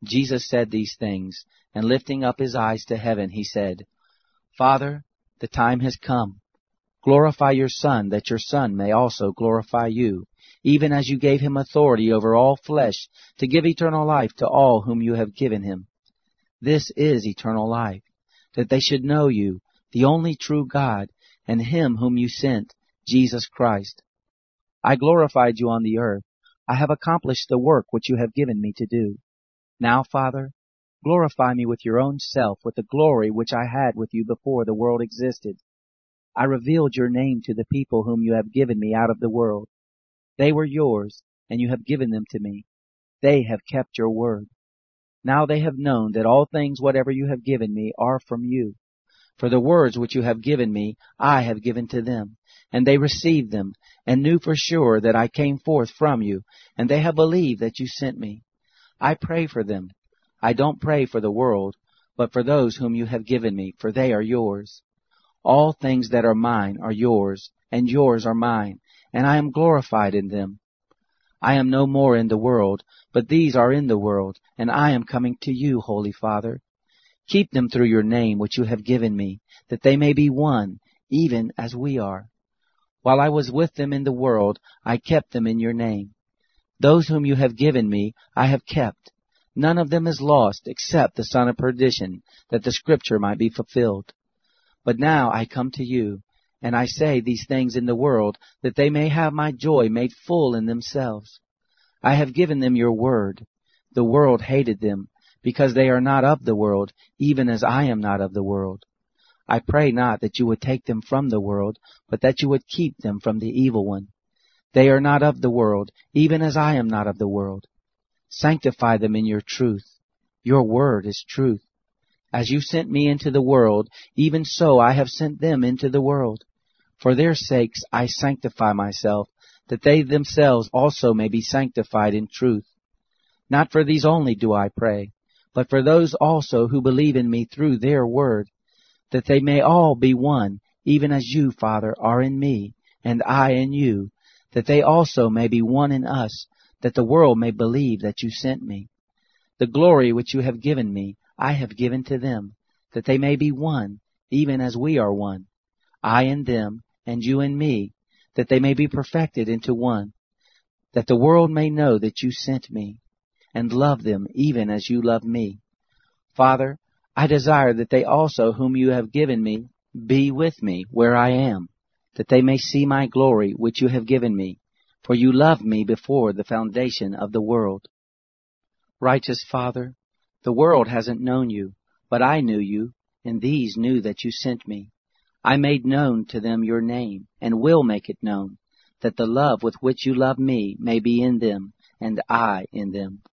Jesus said these things, and lifting up his eyes to heaven, he said, Father, the time has come. Glorify your Son, that your Son may also glorify you, even as you gave him authority over all flesh, to give eternal life to all whom you have given him. This is eternal life, that they should know you, the only true God, and him whom you sent, Jesus Christ. I glorified you on the earth. I have accomplished the work which you have given me to do. Now, Father, glorify me with your own self, with the glory which I had with you before the world existed. I revealed your name to the people whom you have given me out of the world. They were yours, and you have given them to me. They have kept your word. Now they have known that all things whatever you have given me are from you. For the words which you have given me, I have given to them, and they received them, and knew for sure that I came forth from you, and they have believed that you sent me. I pray for them. I don't pray for the world, but for those whom you have given me, for they are yours. All things that are mine are yours, and yours are mine, and I am glorified in them. I am no more in the world, but these are in the world, and I am coming to you, Holy Father. Keep them through your name which you have given me, that they may be one, even as we are. While I was with them in the world, I kept them in your name. Those whom you have given me I have kept. None of them is lost, except the son of perdition, that the scripture might be fulfilled. But now I come to you, and I say these things in the world, that they may have my joy made full in themselves. I have given them your word. The world hated them, because they are not of the world, even as I am not of the world. I pray not that you would take them from the world, but that you would keep them from the evil one. They are not of the world, even as I am not of the world. Sanctify them in your truth. Your word is truth. As you sent me into the world, even so I have sent them into the world. For their sakes I sanctify myself, that they themselves also may be sanctified in truth. Not for these only do I pray, but for those also who believe in me through their word, that they may all be one, even as you, Father, are in me, and I in you, that they also may be one in us, that the world may believe that you sent me. The glory which you have given me, I have given to them, that they may be one, even as we are one. I in them, and you in me, that they may be perfected into one, that the world may know that you sent me, and love them even as you love me. Father, I desire that they also whom you have given me be with me where I am, that they may see my glory which you have given me, for you loved me before the foundation of the world. Righteous Father, the world hasn't known you, but I knew you, and these knew that you sent me. I made known to them your name, and will make it known, that the love with which you love me may be in them, and I in them.